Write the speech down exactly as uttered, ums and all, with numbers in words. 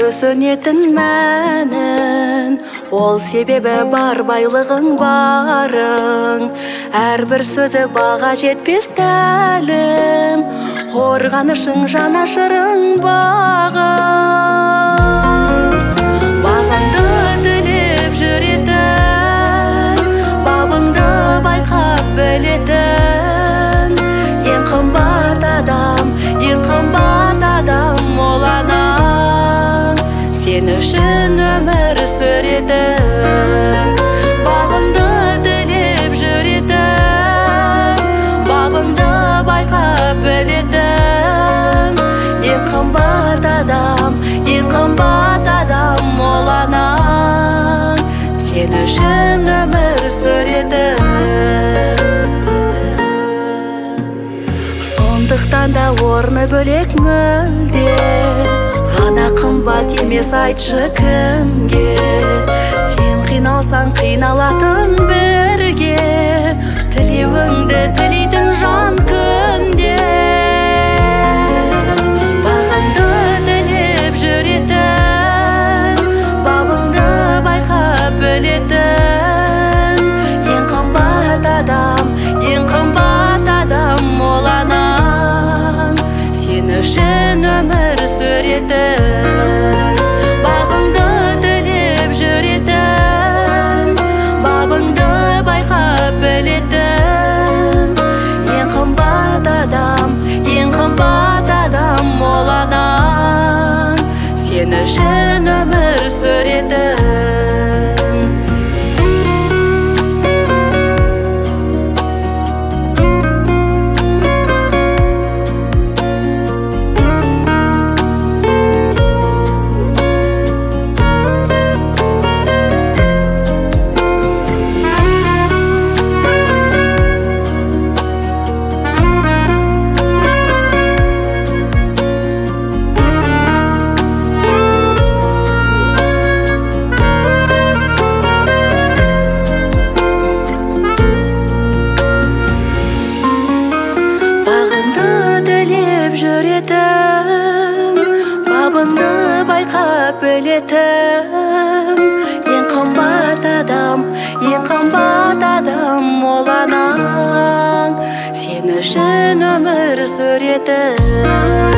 түсінетін мәнін, ол себебі бар байлығың барың. Әрбір сөзі баға жетпес тәлім, қорғанышың жанашырың бағың. Бағыңды тілеп жүретін, бабыңды байқап білетін, ең қымбат адам, ең қымбат адам ол анаң. Сен үшін өмір сүретін, бағыңды тілеп жүретін, бабыңды байқап білетін, ең қымбат адам, ең қымбат адам ол анаң. Сен үшін өмір сүретін. Сондықтан да орны бөлек мүлде, ана қымбат емес айтшы кімге. Сен қиналсаң қиналатын бірге, тілеуіңді тілейтін жан күнде. Бағыңды тілеп жүретін, бабыңды байқап білетін, ең қымбат адам, ең қымбат адам ол анаң. Сен үшін өмір сүретін, бағыңды тілеп жүретін, бабыңды байқап білетін, ең қымбат адам, ең қымбат адам ол анаң. Сен үшін өмір сүретін. Жүретін, бабыңды байқап білетін, ең қымбат адам, ең қымбат адам ол анаң. Сен үшін өмір сүретін.